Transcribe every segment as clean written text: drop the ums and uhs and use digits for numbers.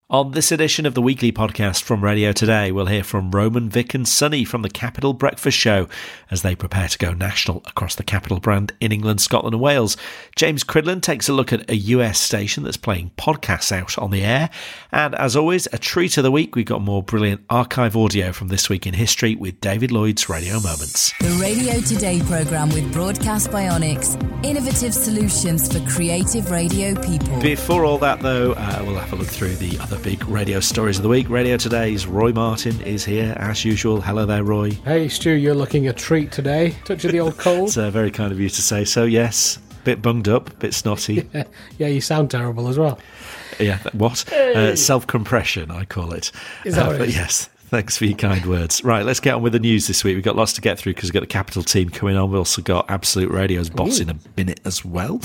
On this edition of the weekly podcast from Radio Today, we'll hear from Roman, Vic and Sonny from the Capital Breakfast Show as they prepare to go national across the Capital brand in England, Scotland and Wales. James Cridland takes a look at a US station that's playing podcasts out on the air. And as always, a treat of the week, we've got more brilliant archive audio from This Week in History with David Lloyd's Radio Moments. The Radio Today programme with Broadcast Bionics. Innovative solutions for creative radio people. Before all that, though, we'll have a look through the other big radio stories of the week. Radio Today's Roy Martin is here, as usual. Hello there, Roy. Hey, Stu, you're looking a treat today. Touch of the old cold. It's very kind of you to say so, yes. Bit bunged up, bit snotty. Yeah, you sound terrible as well. Yeah, what? Hey. Self-compression, I call it. Is that what it is? Yes. Thanks for your kind words. Right, let's get on with the news this week. We've got lots to get through because we've got the Capital team coming on. We've also got Absolute Radio's boss in a minute as well.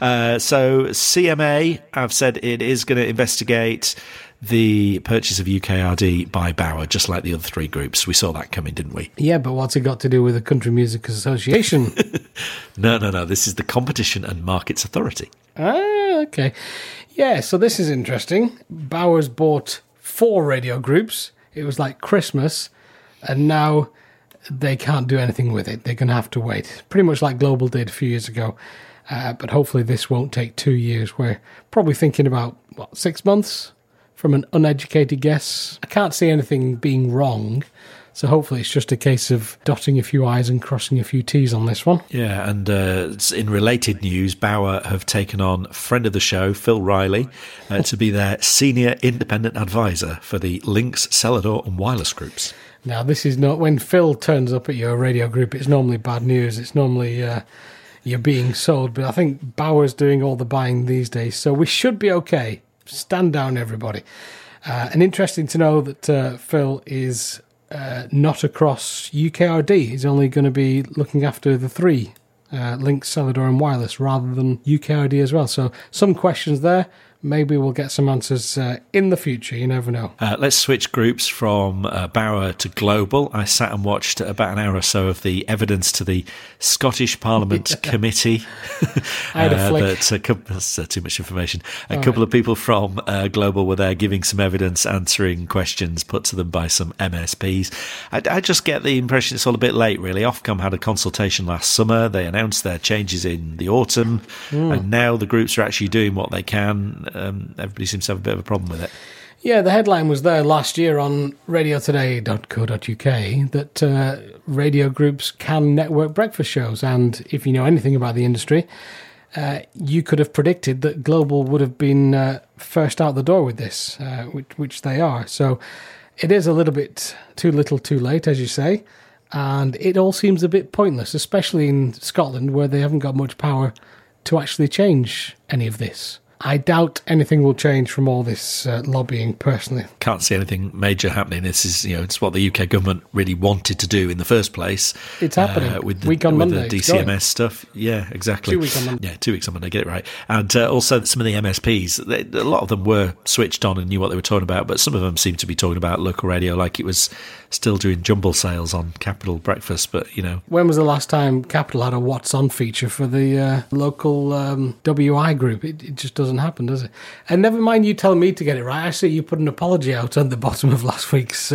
So CMA have said it is going to investigate the purchase of UKRD by Bauer, just like the other three groups. We saw that coming, didn't we? Yeah, but what's it got to do with the Country Music Association? No. This is the Competition and Markets Authority. Ah, okay. Yeah, so this is interesting. Bauer's bought 4 radio groups. It was like Christmas, and now they can't do anything with it. They're going to have to wait. Pretty much like Global did a few years ago. But hopefully this won't take 2 years. We're probably thinking about, 6 months from an uneducated guess. I can't see anything being wrong. So hopefully it's just a case of dotting a few I's and crossing a few T's on this one. Yeah, and in related news, Bauer have taken on friend of the show, Phil Riley, to be their senior independent advisor for the Lynx, Celador and Wireless groups. Now, this is not... When Phil turns up at your radio group, it's normally bad news. It's normally you're being sold. But I think Bauer's doing all the buying these days, so we should be okay. Stand down, everybody. And interesting to know that Phil is... not across UKRD. He's only going to be looking after the 3, Lynx, Celador and Wireless, rather than UKRD as well. So some questions there. Maybe we'll get some answers in the future. You never know. Let's switch groups from Bauer to Global. I sat and watched about an hour or so of the evidence to the Scottish Parliament Committee. I had a flick. That's too much information. A couple of people from Global were there giving some evidence, answering questions put to them by some MSPs. I just get the impression it's all a bit late, really. Ofcom had a consultation last summer. They announced their changes in the autumn, and now the groups are actually doing what they can. Everybody seems to have a bit of a problem with it. Yeah, the headline was there last year on radiotoday.co.uk that radio groups can network breakfast shows. And if you know anything about the industry, you could have predicted that Global would have been first out the door with this, which they are. So it is a little bit too little too late, as you say. And it all seems a bit pointless, especially in Scotland, where they haven't got much power to actually change any of this. I doubt anything will change from all this lobbying, personally. Can't see anything major happening. This is, it's what the UK government really wanted to do in the first place. It's happening. With the Monday, DCMS stuff. Yeah, exactly. 2 weeks on Monday. Yeah, 2 weeks on Monday, get it right. And also some of the MSPs, a lot of them were switched on and knew what they were talking about, but some of them seemed to be talking about local radio like it was still doing jumble sales on Capital Breakfast, but, When was the last time Capital had a What's On feature for the local WI group? It just doesn't happen, does it? And never mind you telling me to get it right. I see you put an apology out on the bottom of last week's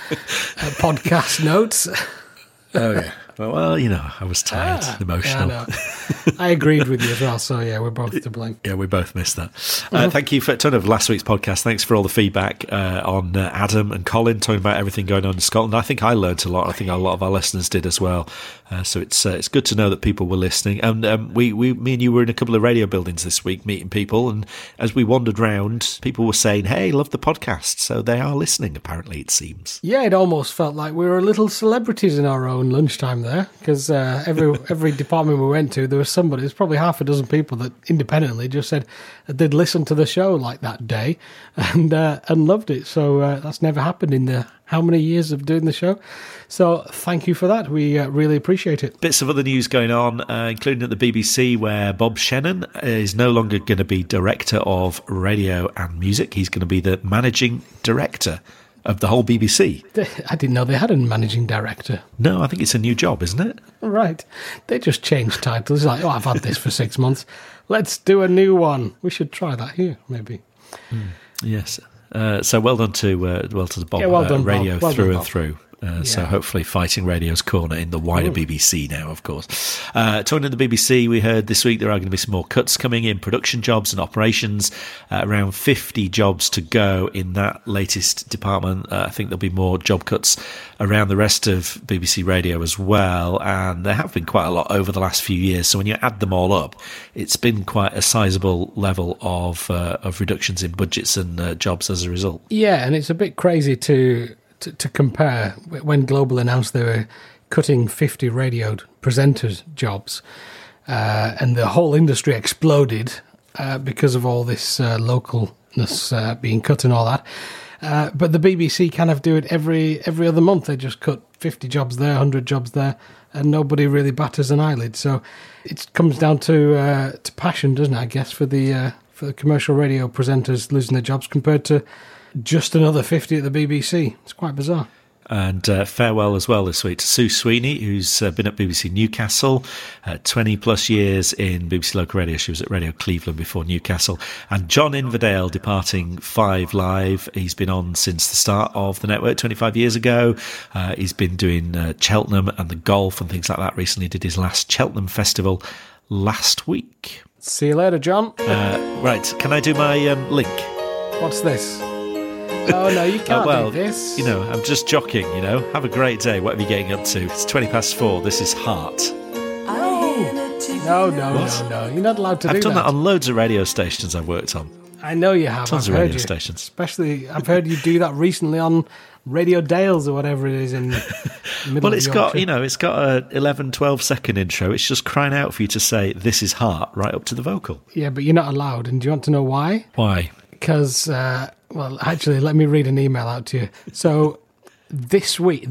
podcast notes. Oh, yeah. Well, I was tired, emotional. Yeah, I agreed with you as well, so yeah, we're both to blame. Yeah, we both missed that. Thank you for a ton of last week's podcast. Thanks for all the feedback on Adam and Colin talking about everything going on in Scotland. I think I learned a lot. I think a lot of our listeners did as well. So it's good to know that people were listening. And me and you were in a couple of radio buildings this week meeting people, and as we wandered round, people were saying, "Hey, love the podcast." So they are listening, apparently, it seems. Yeah, it almost felt like we were little celebrities in our own lunchtime there, because every department we went to, there was somebody, there's probably half a dozen people that independently just said they'd listened to the show like that day and loved it. So that's never happened in the how many years of doing the show. So thank you for that. We really appreciate it. Bits of other news going on, including at the BBC, where Bob Shannon is no longer going to be director of radio and music. He's going to be the managing director of the whole BBC. I didn't know they had a managing director. No, I think it's a new job, isn't it? Right. They just changed titles. It's like, I've had this for 6 months. Let's do a new one. We should try that here, maybe. Yes. So well done to Bob. Yeah, well done, radio Bob. Well through done, and Bob. through. So hopefully fighting radio's corner in the wider BBC now, of course. Talking to the BBC, we heard this week there are going to be some more cuts coming in production jobs and operations. Around 50 jobs to go in that latest department. I think there'll be more job cuts around the rest of BBC Radio as well. And there have been quite a lot over the last few years. So when you add them all up, it's been quite a sizable level of reductions in budgets and jobs as a result. Yeah, and it's a bit crazy to compare when Global announced they were cutting 50 radio presenters' jobs, and the whole industry exploded because of all this localness being cut and all that. But the BBC kind of do it every other month. They just cut 50 jobs there, 100 jobs there, and nobody really batters an eyelid. So it comes down to passion, doesn't it, I guess, for the commercial radio presenters losing their jobs compared to just another 50 at the BBC. It's quite bizarre. And farewell as well this week to Sue Sweeney, who's been at BBC Newcastle, 20 plus years in BBC Local Radio. She was at Radio Cleveland before Newcastle. And John Inverdale departing 5 Live. He's been on since the start of the network 25 years ago. He's been doing Cheltenham and the golf and things like that recently. Did his last Cheltenham Festival last week. See you later, John. Right, can I do my link? What's this? Oh, no, you can't do this. I'm just joking, Have a great day, whatever you're getting up to. It's 4:20. This is Heart. No. You're not allowed to do that. I've done that on loads of radio stations I've worked on. I know you have. Tons of radio stations. Especially, I've heard you do that recently on Radio Dales or whatever it is in the middle of Yorkshire. It's got a 11, 12 second intro. It's just crying out for you to say, this is Heart, right up to the vocal. Yeah, but you're not allowed. And do you want to know why? Why? Because, actually, let me read an email out to you. So this week,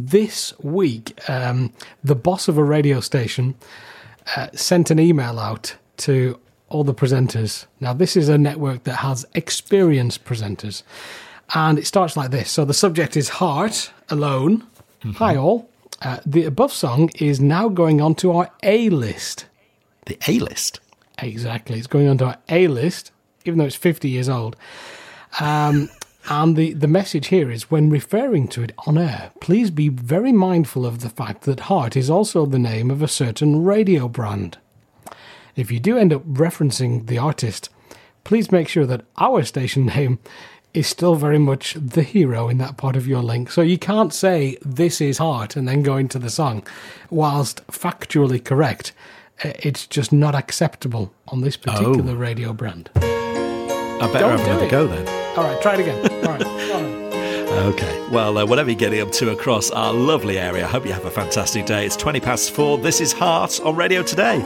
the boss of a radio station sent an email out to all the presenters. Now, this is a network that has experienced presenters. And it starts like this. So the subject is Heart, Alone. Mm-hmm. Hi, all. The above song is now going on to our A-list. The A-list? Exactly. It's going on to our A-list, even though it's 50 years old. And the message here is, when referring to it on air, please be very mindful of the fact that Heart is also the name of a certain radio brand. If you do end up referencing the artist, please make sure that our station name is still very much the hero in that part of your link. So you can't say, this is Heart, and then go into the song. Whilst factually correct, it's just not acceptable on this particular radio brand. I better have another go then. All right, try it again. All right, go on. Okay, well, whatever you're getting up to across our lovely area, I hope you have a fantastic day. It's 4:20. This is Heart on Radio Today.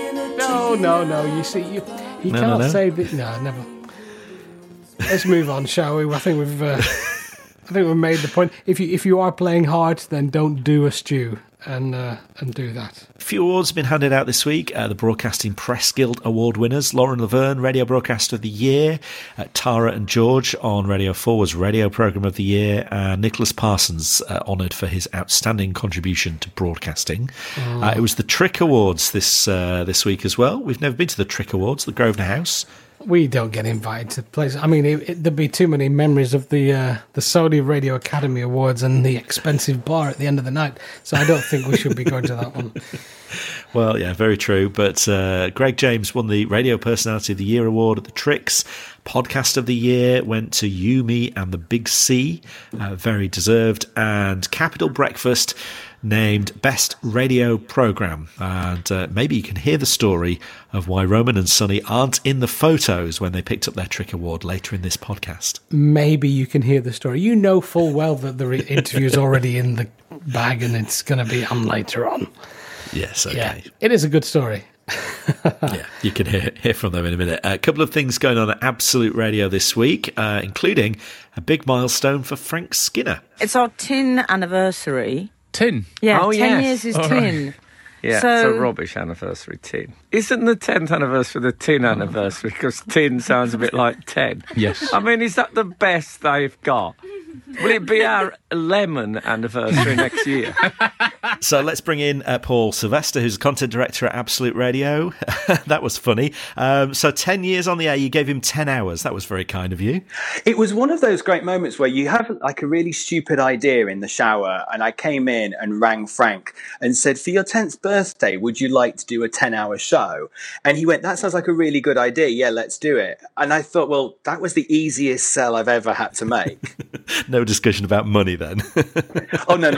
No. You see, you can't say that. No, never. Let's move on, shall we? I think we've made the point. If you are playing Heart, then don't do a stew and do that. A few awards have been handed out this week. The Broadcasting Press Guild Award winners: Lauren Laverne, Radio Broadcaster of the Year; Tara and George on Radio 4 was Radio Programme of the Year; and Nicholas Parsons honoured for his outstanding contribution to broadcasting. It was the Trick Awards this week as well. We've never been to the Trick Awards, the Grosvenor House. We don't get invited to places. I mean, there'd be too many memories of the Saudi Radio Academy Awards and the expensive bar at the end of the night. So I don't think we should be going to that one. Well, yeah, very true. But Greg James won the Radio Personality of the Year award at the Tricks. Podcast of the Year went to You, Me and the Big C. Very deserved. And Capital Breakfast named Best Radio Programme. And maybe you can hear the story of why Roman and Sonny aren't in the photos when they picked up their Trick Award later in this podcast. Maybe you can hear the story. You know full well that the interview is already in the bag and it's going to be on later on. Yes, okay. Yeah, it is a good story. Yeah, you can hear from them in a minute. A couple of things going on at Absolute Radio this week, including a big milestone for Frank Skinner. It's our tin anniversary. Tin? Yeah, oh, 10 years is all tin. Right. Yeah, so, it's a rubbish anniversary, tin. Isn't the 10th anniversary the tin anniversary? Because tin sounds a bit like 10. Yes. I mean, is that the best they've got? Will it be our lemon anniversary next year? So let's bring in Paul Sylvester, who's content director at Absolute Radio. That was funny. So 10 years on the air, you gave him 10 hours. That was very kind of you. It was one of those great moments where you have like a really stupid idea in the shower, and I came in and rang Frank and said, for your 10th birthday, would you like to do a 10-hour show? And he went, that sounds like a really good idea. Yeah, let's do it. And I thought, well, that was the easiest sell I've ever had to make. No discussion about money then. Oh, no.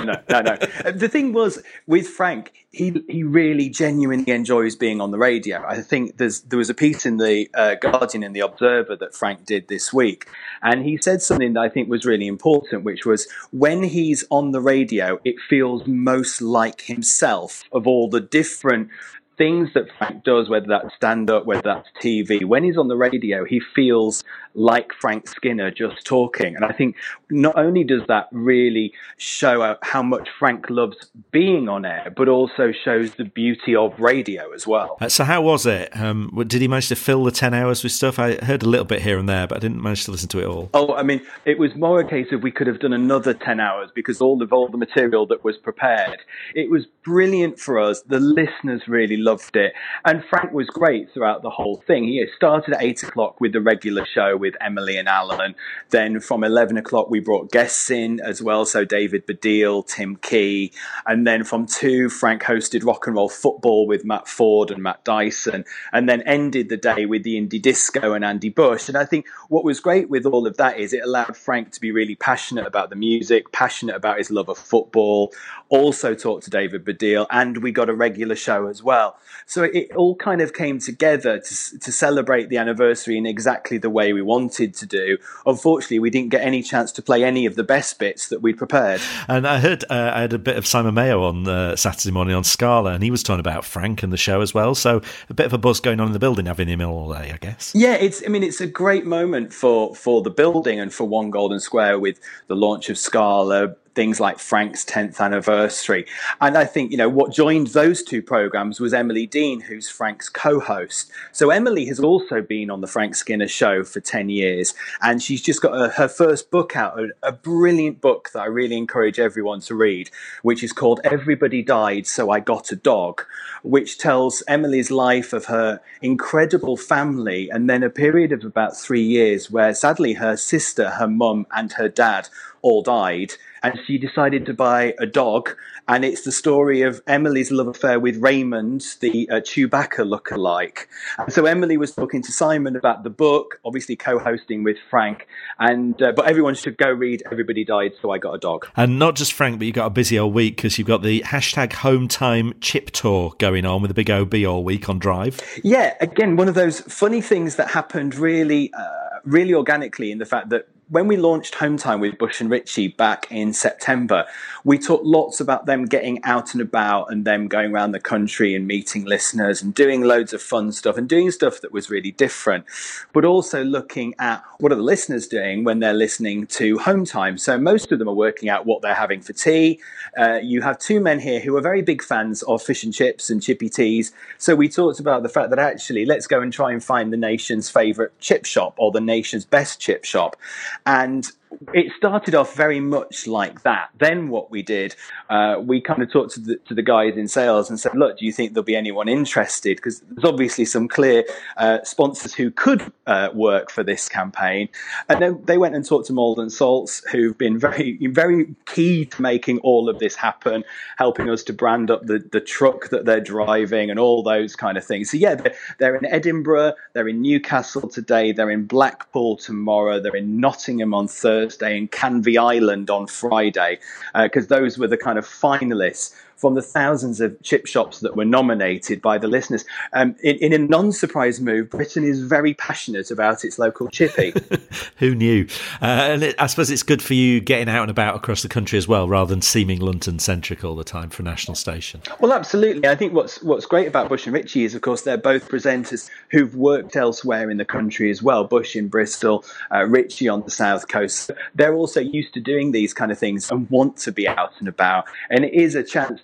The thing was, with Frank, he really genuinely enjoys being on the radio. I think there was a piece in the Guardian and the Observer that Frank did this week, and he said something that I think was really important, which was when he's on the radio, it feels most like himself of all the different things that Frank does, whether that's stand-up, whether that's TV. When he's on the radio, he feels like Frank Skinner just talking. And I think not only does that really show how much Frank loves being on air, but also shows the beauty of radio as well. So how was it? Did he manage to fill the 10 hours with stuff? I heard a little bit here and there, but I didn't manage to listen to it all. Oh, I mean, it was more a case of we could have done another 10 hours because all the material that was prepared. It was brilliant for us. The listeners really loved it. And Frank was great throughout the whole thing. He started at 8 o'clock with the regular show with Emily and Alan. Then from 11 o'clock, we brought guests in as well. So David Baddiel, Tim Key. And then from 2, Frank hosted Rock and Roll Football with Matt Ford and Matt Dyson. And then ended the day with the Indie Disco and Andy Bush. And I think what was great with all of that is it allowed Frank to be really passionate about the music, passionate about his love of football, also talked to David Baddiel, and we got a regular show as well. So it all kind of came together to celebrate the anniversary in exactly the way we wanted to do. Unfortunately, we didn't get any chance to play any of the best bits that we'd prepared. And I heard I had a bit of Simon Mayo on Saturday morning on Scala, and he was talking about Frank and the show as well. So a bit of a buzz going on in the building, having him in all day, I guess. Yeah, it's a great moment for the building and for One Golden Square with the launch of Scala, things like Frank's 10th anniversary. And I think, what joined those two programs was Emily Dean, who's Frank's co-host. So Emily has also been on the Frank Skinner show for 10 years. And she's just got her first book out, a brilliant book that I really encourage everyone to read, which is called Everybody Died, So I Got a Dog, which tells Emily's life of her incredible family and then a period of about 3 years where sadly her sister, her mum and her dad all died. And she decided to buy a dog. And it's the story of Emily's love affair with Raymond, the Chewbacca lookalike. And so Emily was talking to Simon about the book, obviously co-hosting with Frank. And but everyone should go read Everybody Died, So I Got a Dog. And not just Frank, but you've got a busy old week because you've got the #HomeTime Chip Tour going on with a big OB all week on Drive. Yeah, again, one of those funny things that happened really organically in the fact that when we launched Home Time with Bush and Ritchie back in September, we talked lots about them getting out and about and them going around the country and meeting listeners and doing loads of fun stuff and doing stuff that was really different, but also looking at what are the listeners doing when they're listening to Home Time. So most of them are working out what they're having for tea. You have two men here who are very big fans of fish and chips and chippy teas. So we talked about the fact that actually let's go and try and find the nation's favourite chip shop or the nation's best chip shop. And it started off very much like that. Then what we did, we kind of talked to the guys in sales and said, look, do you think there'll be anyone interested? Because there's obviously some clear sponsors who could work for this campaign. And then they went and talked to Maldon Salts, who've been very, very key to making all of this happen, helping us to brand up the truck that they're driving and all those kind of things. So yeah, they're in Edinburgh, they're in Newcastle today, they're in Blackpool tomorrow, they're in Nottingham on Thursday, and Canvey Island on Friday, because those were the kind of finalists from the thousands of chip shops that were nominated by the listeners. In a non-surprise move, Britain is very passionate about its local chippy. Who knew? And I suppose it's good for you getting out and about across the country as well, rather than seeming London-centric all the time for a national station. Well, absolutely. I think what's great about Bush and Ritchie is, of course, they're both presenters who've worked elsewhere in the country as well. Bush in Bristol, Ritchie on the South Coast. They're also used to doing these kind of things and want to be out and about. And it is a chance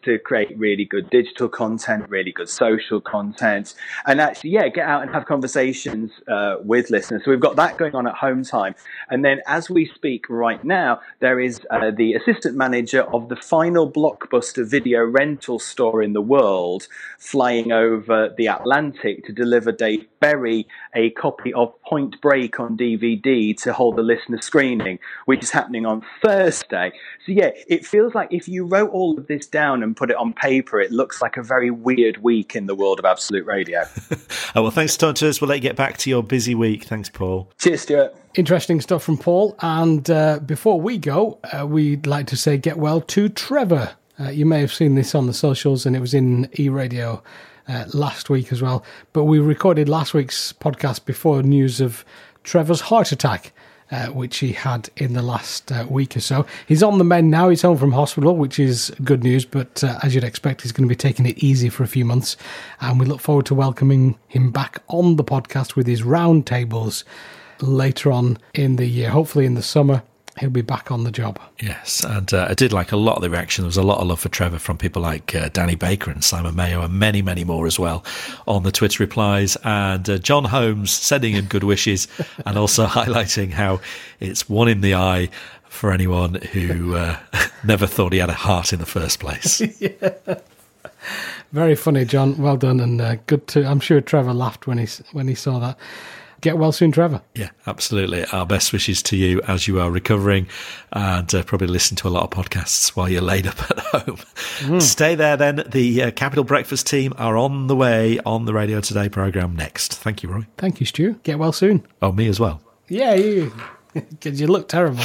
to create really good digital content, really good social content, and actually, get out and have conversations with listeners. So we've got that going on at Home Time. And then as we speak right now, there is the assistant manager of the final blockbuster video rental store in the world flying over the Atlantic to deliver Dave Berry a copy of Point Break on DVD to hold a listener screening, which is happening on Thursday. So it feels like if you wrote all of this down and put it on paper, it looks like a very weird week in the world of Absolute Radio. Well, thanks for talking to us. We'll let you get back to your busy week. Thanks, Paul. Cheers, Stuart. Interesting stuff from Paul. And before we go, we'd like to say get well to Trevor. You may have seen this on the socials, and it was in eRadio last week as well. But we recorded last week's podcast before news of Trevor's heart attack, which he had in the last week or so. He's on the mend now. He's home from hospital, which is good news. But as you'd expect, he's going to be taking it easy for a few months. And we look forward to welcoming him back on the podcast with his roundtables later on in the year, hopefully in the summer. He'll be back on the job. Yes, and I did like a lot of the reaction. There was a lot of love for Trevor from people like Danny Baker and Simon Mayo and many, many more as well on the Twitter replies. And John Holmes sending him good wishes and also highlighting how it's one in the eye for anyone who never thought he had a heart in the first place. Yeah. Very funny, John. Well done, and good to. I'm sure Trevor laughed when he saw that. Get well soon, Trevor. Yeah, absolutely. Our best wishes to you as you are recovering, and probably listen to a lot of podcasts while you're laid up at home. Stay there then. The Capital Breakfast team are on the way on the Radio Today programme next. Thank you, Roy. Thank you, Stu. Get well soon. Oh, me as well. Yeah, you. Because you look terrible.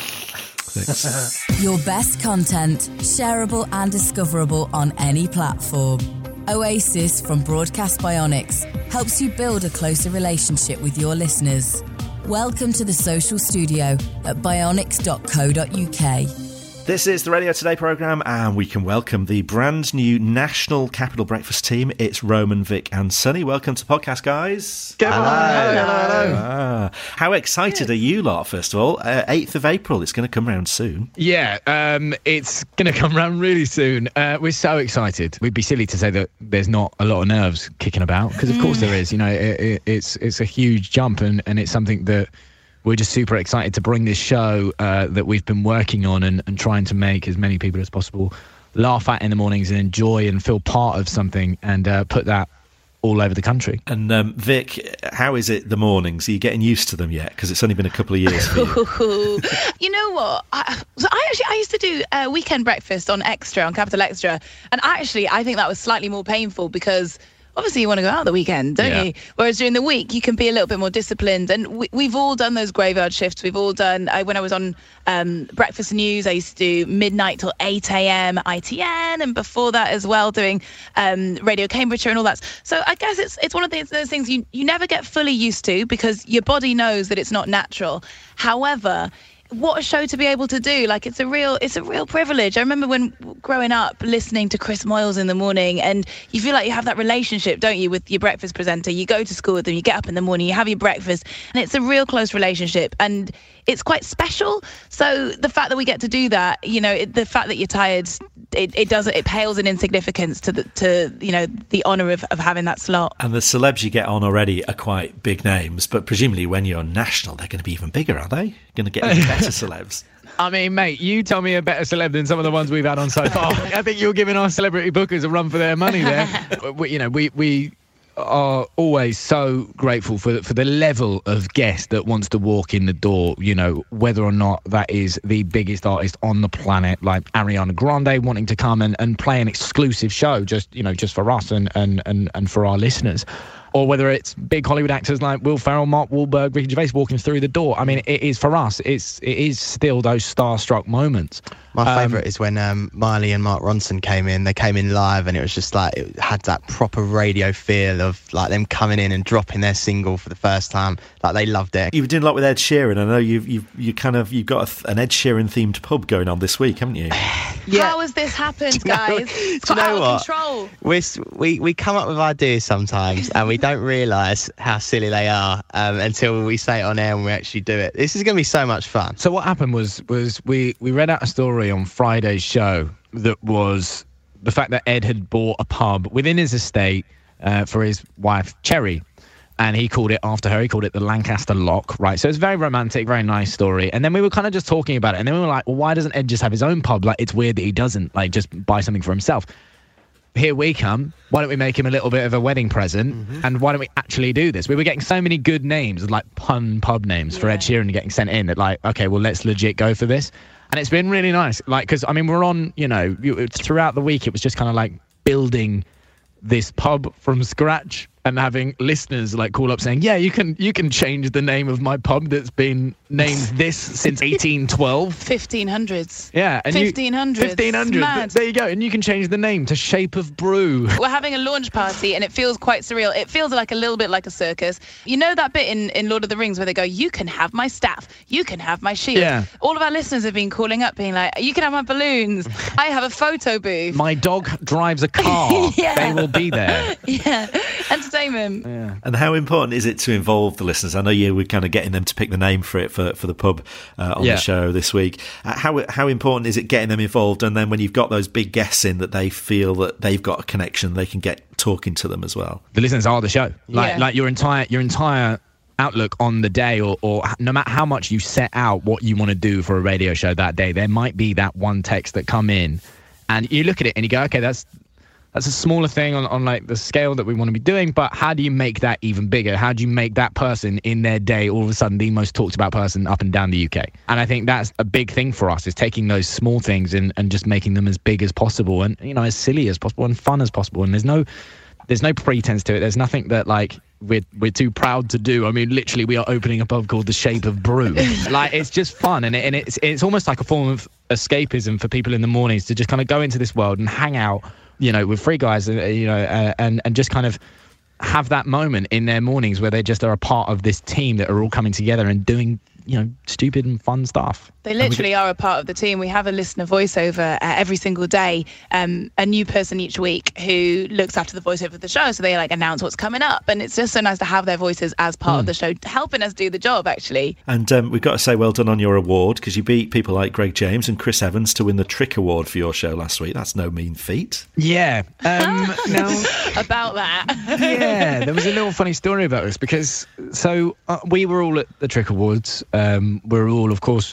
Your best content, shareable and discoverable on any platform. Oasis from Broadcast Bionics helps you build a closer relationship with your listeners. Welcome to the social studio at bionics.co.uk. This is the Radio Today programme, and we can welcome the brand new National Capital Breakfast team. It's Roman, Vic and Sonny. Welcome to the podcast, guys. Hello. How excited are you lot, first of all? 8th of April, it's going to come round soon. Yeah, it's going to come round really soon. We're so excited. We'd be silly to say that there's not a lot of nerves kicking about, because of course there is. You know, it's a huge jump, and it's something that we're just super excited to bring this show that we've been working on and trying to make as many people as possible laugh at in the mornings and enjoy and feel part of something, and put that all over the country. And Vic, how is it the mornings? Are you getting used to them yet? Because it's only been a couple of years for you. You know what? I used to do weekend breakfast on Extra, on Capital Extra, and I think that was slightly more painful because obviously you want to go out the weekend, don't you? Whereas during the week, you can be a little bit more disciplined. And we've all done those graveyard shifts. We've all done, when I was on Breakfast News, I used to do midnight till 8 a.m. ITN, and before that as well, doing Radio Cambridgeshire and all that. So I guess it's one of those things you never get fully used to because your body knows that it's not natural. However, what a show to be able to do. Like, it's a real privilege. I remember when growing up listening to Chris Moyles in the morning, and you feel like you have that relationship, don't you, with your breakfast presenter. You go to school with them, you get up in the morning, you have your breakfast, and it's a real close relationship, and it's quite special. So the fact that we get to do that, you know, the fact that you're tired, it pales in insignificance to the honour of having that slot. And the celebs you get on already are quite big names, but presumably when you're national, they're going to be even bigger, are they? Going to get even better celebs. I mean, mate, you tell me a better celeb than some of the ones we've had on so far. I think you're giving our celebrity bookers a run for their money there. We are always so grateful for the level of guest that wants to walk in the door, you know, whether or not that is the biggest artist on the planet, like Ariana Grande wanting to come and play an exclusive show just for us and for our listeners. Or whether it's big Hollywood actors like Will Ferrell, Mark Wahlberg, Ricky Gervais walking through the door. I mean, it is, for us, it is still those starstruck moments. My favourite is when Miley and Mark Ronson came in. They came in live, and it was just like, it had that proper radio feel of like them coming in and dropping their single for the first time. Like, they loved it. You've been doing a lot with Ed Sheeran. I know you've got an Ed Sheeran themed pub going on this week, haven't you? Yeah. How has this happened, guys? It's got out of control. We come up with ideas sometimes, and we don't realise how silly they are until we say it on air and we actually do it. This is going to be so much fun. So what happened was we read out a story on Friday's show that was the fact that Ed had bought a pub within his estate for his wife, Cherry. And he called it after her. He called it the Lancaster Lock, right? So it's very romantic, very nice story. And then we were kind of just talking about it. And then we were like, well, why doesn't Ed just have his own pub? Like, it's weird that he doesn't, like, just buy something for himself. Here we come. Why don't we make him a little bit of a wedding present? Mm-hmm. And why don't we actually do this? We were getting so many good names, like pun pub names for Ed Sheeran getting sent in that, like, okay, well, let's legit go for this. And it's been really nice. Like, because, I mean, we're on, throughout the week, it was just kind of like building this pub from scratch and having listeners like call up saying, yeah, you can change the name of my pub that's been named this since 1812. 1500s. Yeah. And 1500s. 1500s. There you go. And you can change the name to Shape of Brew. We're having a launch party and it feels quite surreal. It feels like a little bit like a circus. You know that bit in Lord of the Rings where they go, you can have my staff, you can have my shield. Yeah. All of our listeners have been calling up being like, you can have my balloons. I have a photo booth. My dog drives a car. They will be there. Yeah. Entertainment. Yeah. And how important is it to involve the listeners? I know you were kind of getting them to pick the name for it for the pub on the show this week. How important is it getting them involved? And then when you've got those big guests in, that they feel that they've got a connection, they can get talking to them as well. The listeners are the show. Like your entire outlook on the day, or no matter how much you set out what you want to do for a radio show that day, there might be that one text that come in, and you look at it and you go, okay, that's a smaller thing on like the scale that we want to be doing, but how do you make that even bigger? How do you make that person in their day all of a sudden the most talked about person up and down the UK? And I think that's a big thing for us, is taking those small things and just making them as big as possible, and as silly as possible and fun as possible. And there's no pretense to it. There's nothing that like we're too proud to do. I mean, literally, we are opening a pub called The Shape of Brew. Like, it's just fun, and it's almost like a form of escapism for people in the mornings to just kind of go into this world and hang out, with free guys, and just kind of have that moment in their mornings where they just are a part of this team that are all coming together and doing, stupid and fun stuff. They literally are a part of the team. We have a listener voiceover every single day, a new person each week who looks after the voiceover of the show. So they like announce what's coming up, and it's just so nice to have their voices as part of the show, helping us do the job, actually. And we've got to say well done on your award, because you beat people like Greg James and Chris Evans to win the Trick Award for your show last week. That's no mean feat. Yeah. Now, about that. Yeah, there was a little funny story about this, because we were all at the Trick Awards. We're all, of course,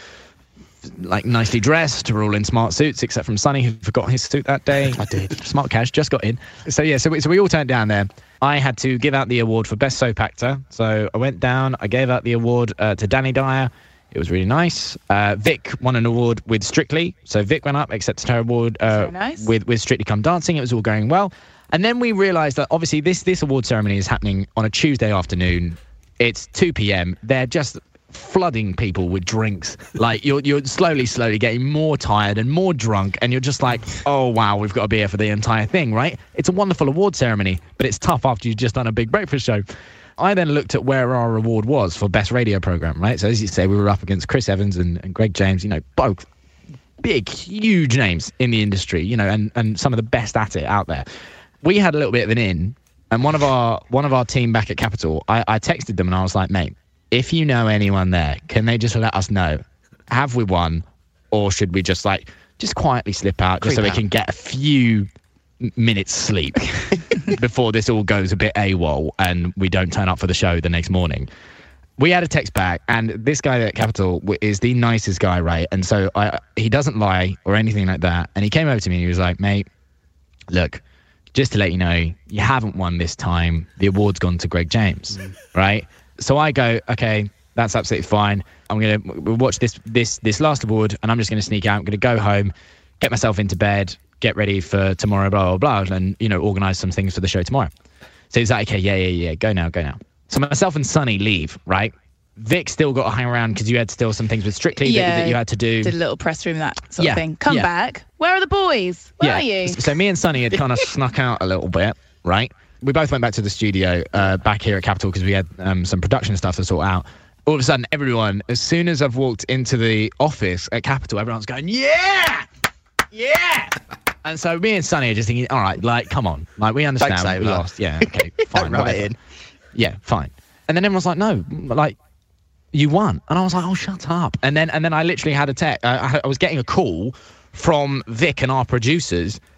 like nicely dressed. We're all in smart suits, except from Sonny, who forgot his suit that day. I did. Smart cash, just got in. So we all turned down there. I had to give out the award for Best Soap Actor. So I went down, I gave out the award to Danny Dyer. It was really nice. Vic won an award with Strictly. So Vic went up, accepted her award nice. with Strictly Come Dancing. It was all going well. And then we realised that obviously this award ceremony is happening on a Tuesday afternoon. It's 2 p.m. They're just flooding people with drinks. Like, you're slowly getting more tired and more drunk, and you're just like, oh wow, we've got to be here for the entire thing, right? It's a wonderful award ceremony, but it's tough after you've just done a big breakfast show. I then looked at where our award was for Best Radio Programme, right? So as you say, we were up against Chris Evans and Greg James, both big, huge names in the industry, and some of the best at it out there. We had a little bit of an in, and one of our team back at Capital, I texted them and I was like, mate, if you know anyone there, can they just let us know? Have we won, or should we just quietly slip out just so we can get a few minutes sleep before this all goes a bit AWOL and we don't turn up for the show the next morning? We had a text back, and this guy at Capital is the nicest guy, right? And so he doesn't lie or anything like that. And he came over to me and he was like, mate, look, just to let you know, you haven't won this time. The award's gone to Greg James, right? So I go, okay, that's absolutely fine. We'll watch this last award, and I'm just going to sneak out. I'm going to go home, get myself into bed, get ready for tomorrow, blah, blah, blah, and, organise some things for the show tomorrow. So he's like, okay, yeah, go now. So myself and Sonny leave, right? Vic still got to hang around because you had still some things with Strictly that you had to do. Did a little press room, that sort of thing. Come back. Where are the boys? Where are you? So me and Sonny had kind of snuck out a little bit, right? We both went back to the studio back here at Capital because we had some production stuff to sort out. All of a sudden, everyone, as soon as I've walked into the office at Capital, everyone's going, yeah! And so me and Sonny are just thinking, all right, like, come on. Like, we understand we lost. Yeah, okay, fine. Right. Yeah, fine. And then everyone's like, no, like, you won. And I was like, oh, shut up. And then I literally had a text. I was getting a call from Vic and our producers,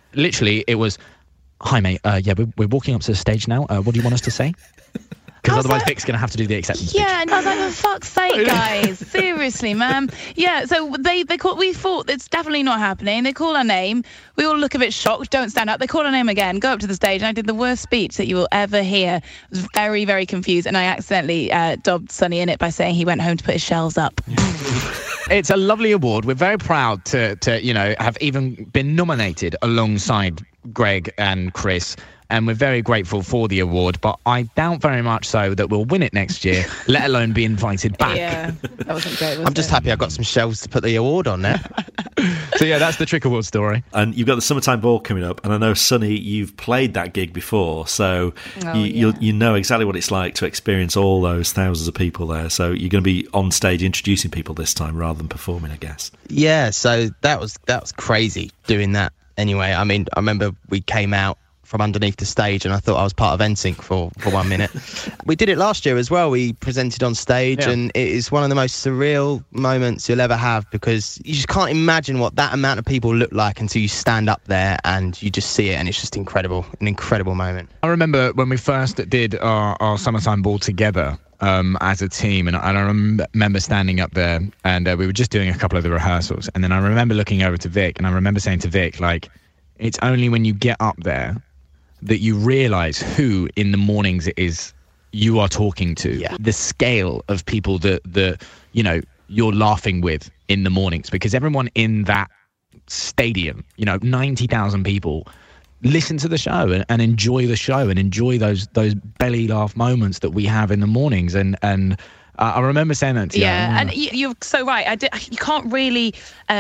literally it was, "Hi mate, we're walking up to the stage now. What do you want us to say?" Because otherwise Vic's going to have to do the acceptance speech. Yeah, and I was like, for fuck's sake, guys. Seriously, man. Yeah, so we thought it's definitely not happening. They call our name. We all look a bit shocked, don't stand up. They call our name again, go up to the stage, and I did the worst speech that you will ever hear. I was very, very confused, and I accidentally dobbed Sonny in it by saying he went home to put his shelves up. It's a lovely award. We're very proud to have even been nominated alongside Greg and Chris. And we're very grateful for the award, but I doubt very much so that we'll win it next year, let alone be invited back. Yeah, that wasn't great, I'm just happy I got some shelves to put the award on there. So yeah, that's the Trick Award story. And you've got the Summertime Ball coming up, and I know, Sonny, you've played that gig before, so you know exactly what it's like to experience all those thousands of people there. So you're going to be on stage introducing people this time rather than performing, I guess. Yeah, so that was crazy doing that. Anyway, I mean, I remember we came out from underneath the stage and I thought I was part of NSYNC for 1 minute. We did it last year as well. We presented on stage and it is one of the most surreal moments you'll ever have, because you just can't imagine what that amount of people look like until you stand up there and you just see it, and it's just incredible, an incredible moment. I remember when we first did our Summertime Ball together as a team, and I remember standing up there and we were just doing a couple of the rehearsals, and then I remember looking over to Vic and I remember saying to Vic, like, it's only when you get up there that you realise who in the mornings it is you are talking to. Yeah. The scale of people that you're laughing with in the mornings, because everyone in that stadium, 90,000 people, listen to the show and enjoy the show and enjoy those belly laugh moments that we have in the mornings. And I remember saying that to you. Yeah, and you're so right. You can't really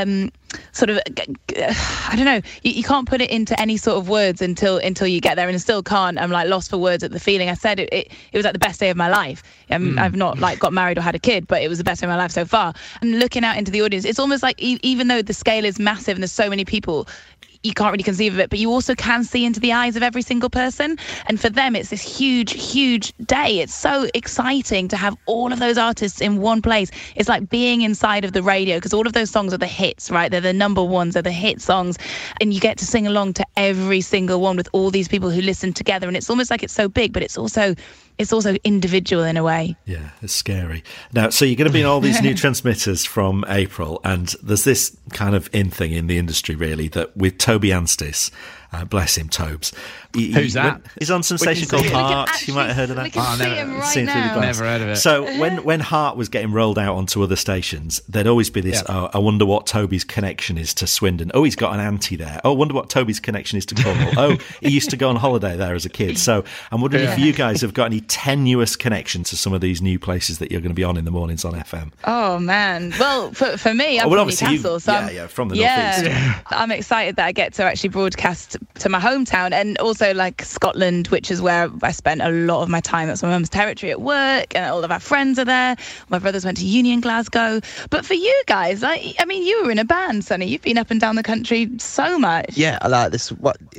sort of, I don't know, you can't put it into any sort of words until you get there, and I still can't. I'm like lost for words at the feeling. I said it was like the best day of my life. I've not like got married or had a kid, but it was the best day of my life so far. And looking out into the audience, it's almost like even though the scale is massive and there's so many people, you can't really conceive of it, but you also can see into the eyes of every single person. And for them, it's this huge, huge day. It's so exciting to have all of those artists in one place. It's like being inside of the radio, because all of those songs are the hits, right? They're the number ones, they're the hit songs. And you get to sing along to every single one with all these people who listen together. And it's almost like it's so big, but it's also individual in a way. Yeah, it's scary. Now, so you're going to be in all these new transmitters from April, and there's this kind of in thing in the industry, really, that with Toby Anstis, bless him, Tobes. Who's that? He's on Sensation called Heart. You might have heard of that. We can see him right now. Never heard of it. So when Heart was getting rolled out onto other stations, there'd always be this, I wonder what Toby's connection is to Swindon. Oh, he's got an auntie there. Oh, I wonder what Toby's connection is to Cornwall. Oh, he used to go on holiday there as a kid. So I'm wondering if you guys have got any tenuous connection to some of these new places that you're going to be on in the mornings on FM. Oh, man. Well, for me, I'm from Newcastle. So from the northeast. Yeah. I'm excited that I get to actually broadcast to my hometown, and also like Scotland, which is where I spent a lot of my time. That's my mum's territory at work, and all of our friends are there. My brothers went to uni in Glasgow. But for you guys, I mean, you were in a band, Sonny. You've been up and down the country so much. Yeah, I like this.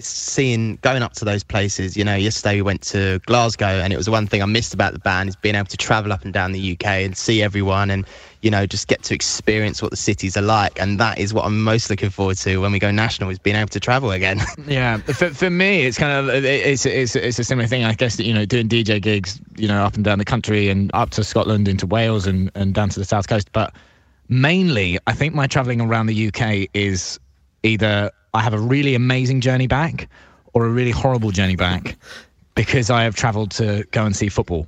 Going up to those places. Yesterday we went to Glasgow, and it was one thing I missed about the band is being able to travel up and down the UK and see everyone, and just get to experience what the cities are like. And that is what I'm most looking forward to when we go national, is being able to travel again. Yeah, for me, it's kind of it's a similar thing, I guess. Doing DJ gigs, up and down the country and up to Scotland, into Wales, and down to the south coast. But mainly, I think my travelling around the UK is either I have a really amazing journey back or a really horrible journey back, because I have travelled to go and see football.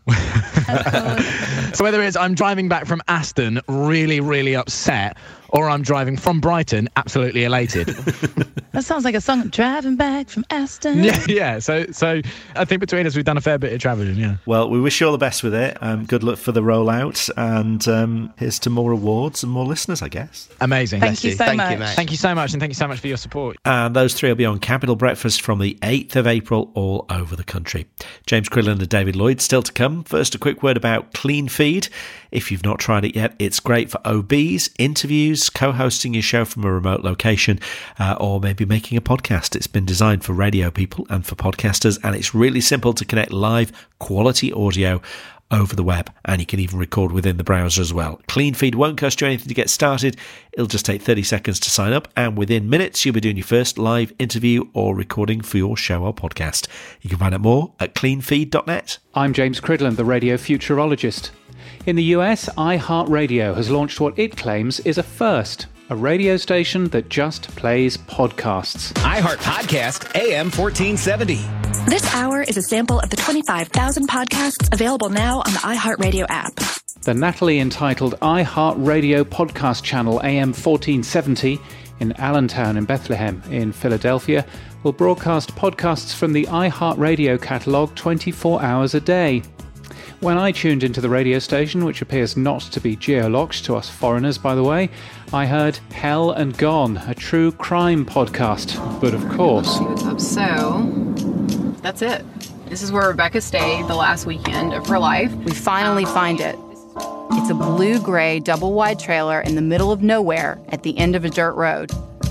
So whether it's I'm driving back from Aston really, really upset, or I'm driving from Brighton absolutely elated. That sounds like a song. Driving back from Aston. Yeah. So I think between us we've done a fair bit of travelling. Yeah. Well, we wish you all the best with it. Good luck for the rollout, and here's to more awards and more listeners, I guess. Amazing. Thank you so much. Thank you so much, and thank you so much for your support. And those three will be on Capital Breakfast from the 8th of April all over the country. James Crillon and David Lloyd still to come. First, a quick word about Clean Feed. If you've not tried it yet, it's great for OBs, interviews, co-hosting your show from a remote location, or maybe making a podcast. It's been designed for radio people and for podcasters, and it's really simple to connect live quality audio over the web, and you can even record within the browser as well. Clean Feed won't cost you anything to get started. It'll just take 30 seconds to sign up, and within minutes you'll be doing your first live interview or recording for your show or podcast. You can find out more at cleanfeed.net. I'm James Cridland, the radio futurologist. In the US, iHeartRadio has launched what it claims is a first. A radio station that just plays podcasts. iHeart Podcast AM 1470. This hour is a sample of the 25,000 podcasts available now on the iHeartRadio app. The Natalie entitled iHeartRadio podcast channel AM 1470 in Allentown in Bethlehem in Philadelphia will broadcast podcasts from the iHeartRadio catalogue 24 hours a day. When I tuned into the radio station, which appears not to be geolocked to us foreigners, by the way, I heard Hell and Gone, a true crime podcast. But of course... What's up? So, that's it. This is where Rebecca stayed the last weekend of her life. We finally find it. It's a blue-gray double-wide trailer in the middle of nowhere at the end of a dirt road.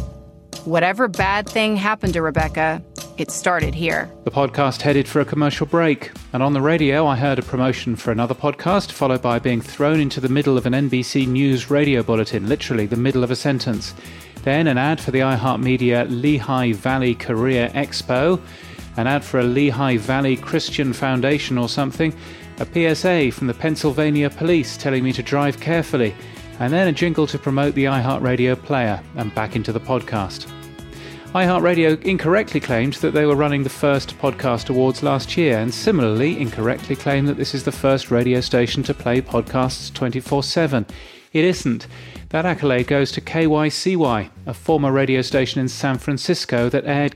Whatever bad thing happened to Rebecca, it started here. The podcast headed for a commercial break, and on the radio I heard a promotion for another podcast, followed by being thrown into the middle of an NBC News radio bulletin, literally the middle of a sentence. Then an ad for the iHeartMedia Lehigh Valley Career Expo, an ad for a Lehigh Valley Christian Foundation or something, a PSA from the Pennsylvania Police telling me to drive carefully, and then a jingle to promote the iHeartRadio player, and back into the podcast. iHeartRadio incorrectly claimed that they were running the first podcast awards last year, and similarly incorrectly claimed that this is the first radio station to play podcasts 24/7. It isn't. That accolade goes to KYCY, a former radio station in San Francisco that aired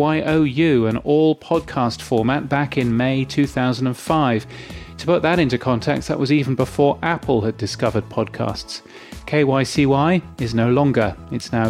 KYOU, an all-podcast format, back in May 2005. To put that into context, that was even before Apple had discovered podcasts. KYCY is no longer. It's now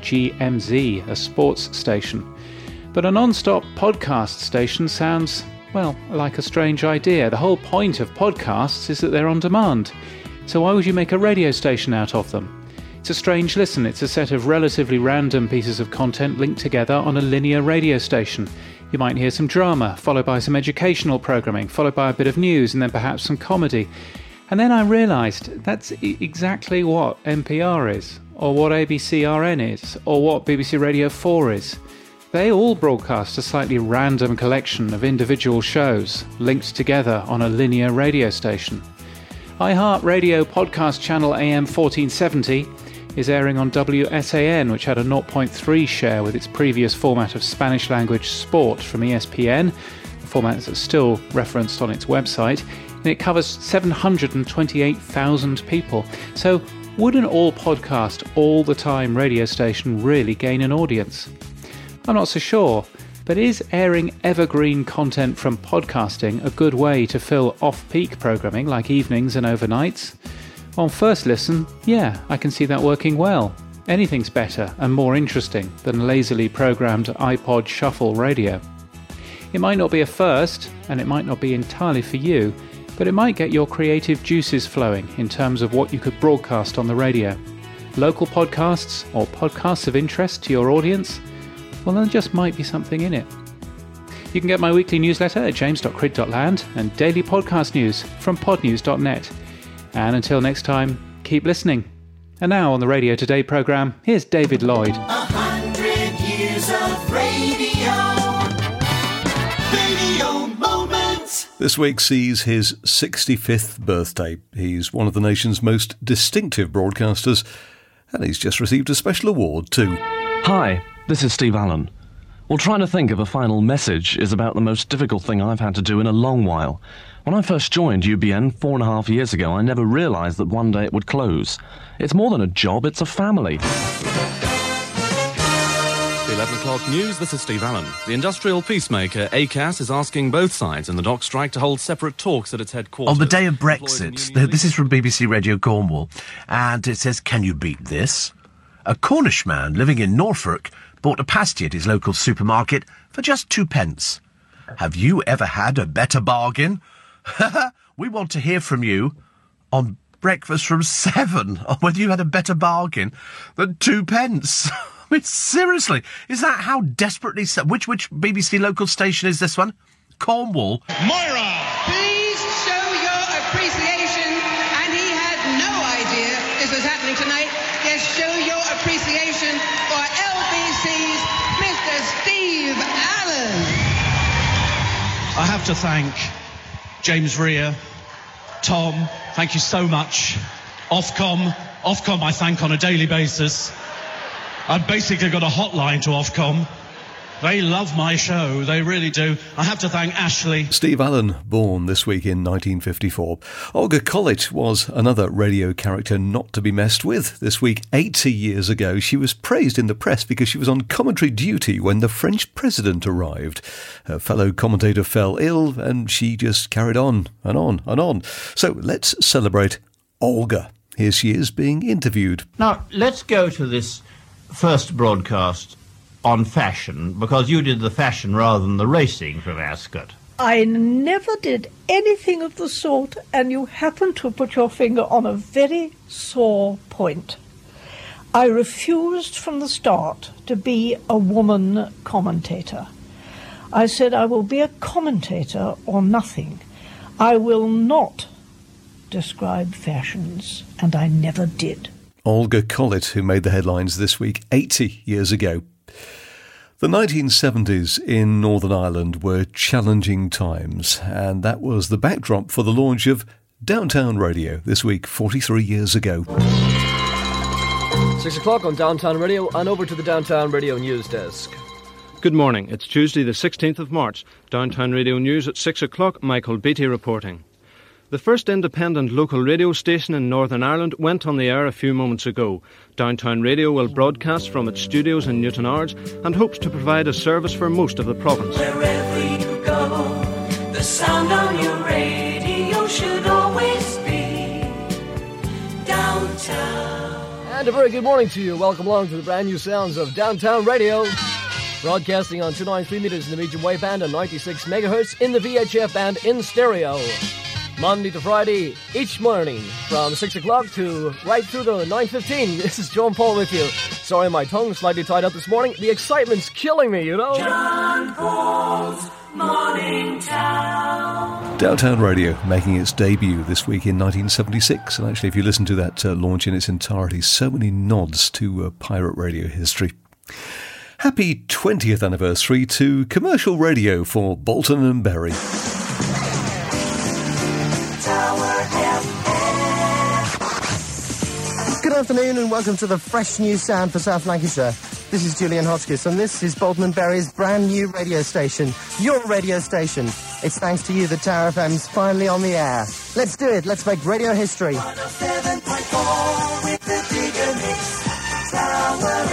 KGMZ, a sports station. But a non-stop podcast station sounds, well, like a strange idea. The whole point of podcasts is that they're on demand. So why would you make a radio station out of them? It's a strange listen. It's a set of relatively random pieces of content linked together on a linear radio station. You might hear some drama, followed by some educational programming, followed by a bit of news, and then perhaps some comedy. And then I realised that's exactly what NPR is, or what ABCRN is, or what BBC Radio 4 is. They all broadcast a slightly random collection of individual shows linked together on a linear radio station. iHeartRadio podcast channel AM 1470 is airing on WSAN, which had a 0.3 share with its previous format of Spanish-language sport from ESPN, a format that's still referenced on its website, and it covers 728,000 people. So would an all-podcast, all-the-time radio station really gain an audience? I'm not so sure, but is airing evergreen content from podcasting a good way to fill off-peak programming like evenings and overnights? On first listen, yeah, I can see that working well. Anything's better and more interesting than lazily programmed iPod shuffle radio. It might not be a first, and it might not be entirely for you, but it might get your creative juices flowing in terms of what you could broadcast on the radio. Local podcasts, or podcasts of interest to your audience? Well, there just might be something in it. You can get my weekly newsletter at james.crid.land and daily podcast news from podnews.net. And until next time, keep listening. And now on the Radio Today programme, here's David Lloyd. 100 years of radio. Radio moments. This week sees his 65th birthday. He's one of the nation's most distinctive broadcasters, and he's just received a special award too. Hi, this is Steve Allen. Well, trying to think of a final message is about the most difficult thing I've had to do in a long while. When I first joined UBN 4.5 years ago, I never realised that one day it would close. It's more than a job, it's a family. 11 o'clock news, this is Steve Allen. The industrial peacemaker ACAS is asking both sides in the dock strike to hold separate talks at its headquarters. On the day of Brexit, this is from BBC Radio Cornwall, and it says, can you beat this? A Cornish man living in Norfolk bought a pasty at his local supermarket for just 2 pence. Have you ever had a better bargain? We want to hear from you on Breakfast from 7 on whether you had a better bargain than 2 pence. I mean, seriously, is that how desperately... Which BBC local station is this one? Cornwall. Moira, please show your your appreciation for LBC's Mr. Steve Allen. I have to thank James Rea, Tom, thank you so much. Ofcom I thank on a daily basis. I've basically got a hotline to Ofcom. They love my show, they really do. I have to thank Ashley. Steve Allen, born this week in 1954. Olga Kolyt was another radio character not to be messed with. This week, 80 years ago, she was praised in the press because she was on commentary duty when the French president arrived. Her fellow commentator fell ill and she just carried on and on and on. So let's celebrate Olga. Here she is being interviewed. Now, let's go to this first broadcast on fashion, because you did the fashion rather than the racing from Ascot. I never did anything of the sort, and you happen to put your finger on a very sore point. I refused from the start to be a woman commentator. I said I will be a commentator or nothing. I will not describe fashions, and I never did. Olga Kolyt, who made the headlines this week 80 years ago. The 1970s in Northern Ireland were challenging times, and that was the backdrop for the launch of Downtown Radio this week, 43 years ago. 6 o'clock on Downtown Radio, and over to the Downtown Radio News Desk. Good morning. It's Tuesday the 16th of March. Downtown Radio News at 6 o'clock, Michael Beattie reporting. The first independent local radio station in Northern Ireland went on the air a few moments ago. Downtown Radio will broadcast from its studios in Newtownards and hopes to provide a service for most of the province. Wherever you go, the sound on your radio should always be Downtown. And a very good morning to you. Welcome along to the brand new sounds of Downtown Radio. Broadcasting on 293 metres in the medium wave band and 96 megahertz in the VHF band in stereo. Monday to Friday, each morning, from 6 o'clock to right through to 9:15. This is John Paul with you. Sorry, my tongue's slightly tied up this morning. The excitement's killing me, you know. John Paul's Morning Town. Downtown Radio making its debut this week in 1976. And actually, if you listen to that launch in its entirety, so many nods to pirate radio history. Happy 20th anniversary to commercial radio for Bolton and Bury. Good afternoon and welcome to the fresh new sound for South Lancashire. This is Julian Hotchkiss and this is Bolton and Bury's brand new radio station. Your radio station. It's thanks to you that Tower FM's finally on the air. Let's do it. Let's make radio history. 107.4 with the bigger mix. Tower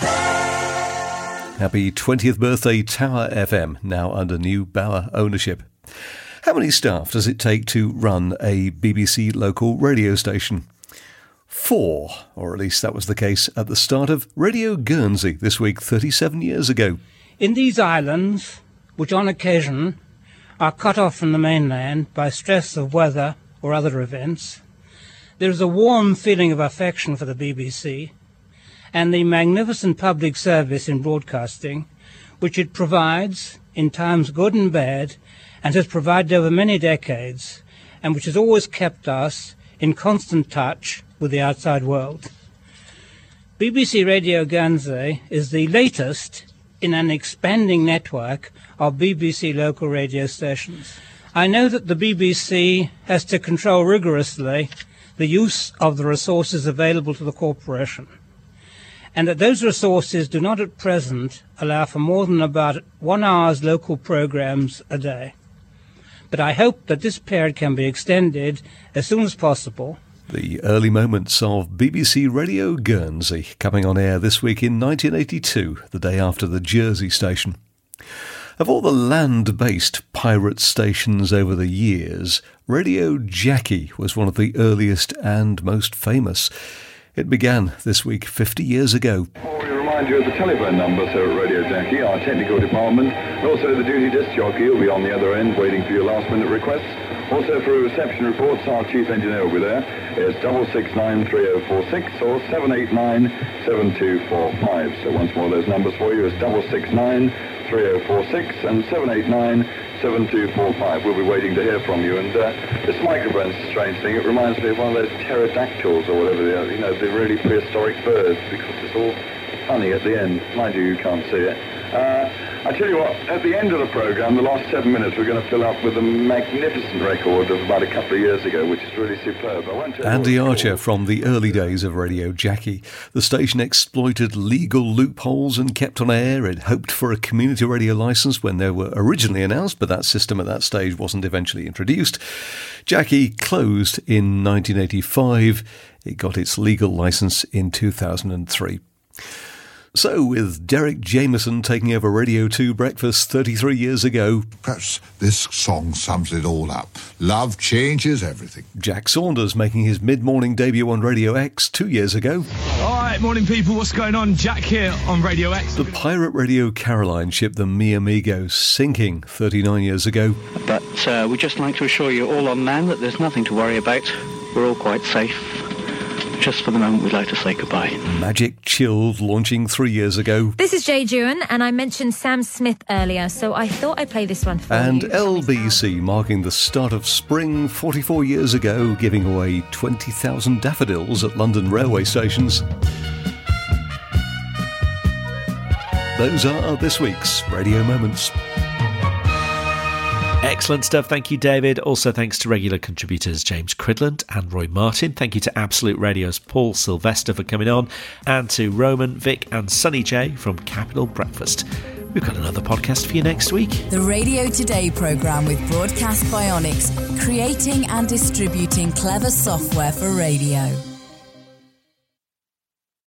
FM. Happy 20th birthday, Tower FM, now under new Bauer ownership. How many staff does it take to run a BBC local radio station? 4, or at least that was the case at the start of Radio Guernsey this week, 37 years ago. In these islands, which on occasion are cut off from the mainland by stress of weather or other events, there is a warm feeling of affection for the BBC and the magnificent public service in broadcasting which it provides in times good and bad, and has provided over many decades, and which has always kept us in constant touch with the outside world. BBC Radio Guernsey is the latest in an expanding network of BBC local radio stations. I know that the BBC has to control rigorously the use of the resources available to the corporation, and that those resources do not at present allow for more than about 1 hour's local programmes a day. But I hope that this period can be extended as soon as possible. The early moments of BBC Radio Guernsey coming on air this week in 1982, the day after the Jersey station. Of all the land-based pirate stations over the years, Radio Jackie was one of the earliest and most famous. It began this week 50 years ago. We remind you of the telephone number, sir, at Radio Jackie, our technical department, and also the duty disc jockey will be on the other end waiting for your last-minute requests. Also for reception reports, our chief engineer will be there. It's 669-3046 or 789-7245. So once more, those numbers for you is 669-3046 and 7245. We'll be waiting to hear from you. And this microphone's a strange thing. It reminds me of one of those pterodactyls or whatever they are, you know, the really prehistoric birds, because it's all funny at the end. Mind you, you can't see it. I tell you what, at the end of the programme, the last 7 minutes, we're going to fill up with a magnificent record of about a couple of years ago, which is really superb. I won't tell you Andy Archer from the early days of Radio Jackie. The station exploited legal loopholes and kept on air. It hoped for a community radio licence when they were originally announced, but that system at that stage wasn't eventually introduced. Jackie closed in 1985. It got its legal licence in 2003. So, with Derek Jameson taking over Radio 2 Breakfast 33 years ago... Perhaps this song sums it all up. Love changes everything. Jack Saunders making his mid-morning debut on Radio X 2 years ago. All right, morning people, what's going on? Jack here on Radio X. The pirate radio Caroline ship, the Mi Amigo, sinking 39 years ago. But we'd just like to assure you all on land that there's nothing to worry about. We're all quite safe. Just for the moment, we'd like to say goodbye. Magic Chilled, launching 3 years ago. This is Jay Dewan, and I mentioned Sam Smith earlier, so I thought I'd play this one for you. And LBC marking the start of spring 44 years ago, giving away 20,000 daffodils at London railway stations. Those are this week's Radio Moments. Excellent stuff. Thank you, David. Also, thanks to regular contributors James Cridland and Roy Martin. Thank you to Absolute Radio's Paul Sylvester for coming on, and to Roman, Vic and Sunny J from Capital Breakfast. We've got another podcast for you next week. The Radio Today programme with Broadcast Bionics, creating and distributing clever software for radio.